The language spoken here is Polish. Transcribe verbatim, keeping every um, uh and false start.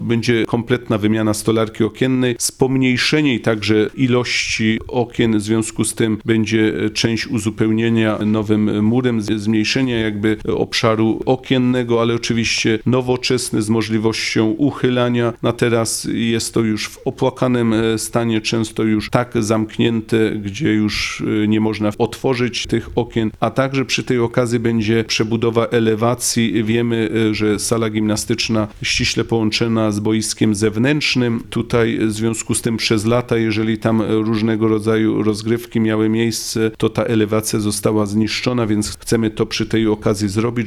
Będzie kompletna wymiana stolarki okiennej z pomniejszeniem także ilości okien. W związku z tym będzie część uzupełnienia nowym murem, zmniejszenia jakby obszaru okiennego, ale oczywiście nowoczesny z możliwością uchylania. Na teraz jest to już w opłakanym stanie, często już tak zamknięte, gdzie już nie można otworzyć tych okien, a także przy tej okazji będzie przebudowa elewacji. Wiemy, że sala gimnastyczna ściśle połączona z boiskiem zewnętrznym. Tutaj w związku z tym przez lata, jeżeli tam różnego rodzaju rozgrywki miały miejsce, to ta elewacja została zniszczona, więc chcemy to przy tej okazji zrobić,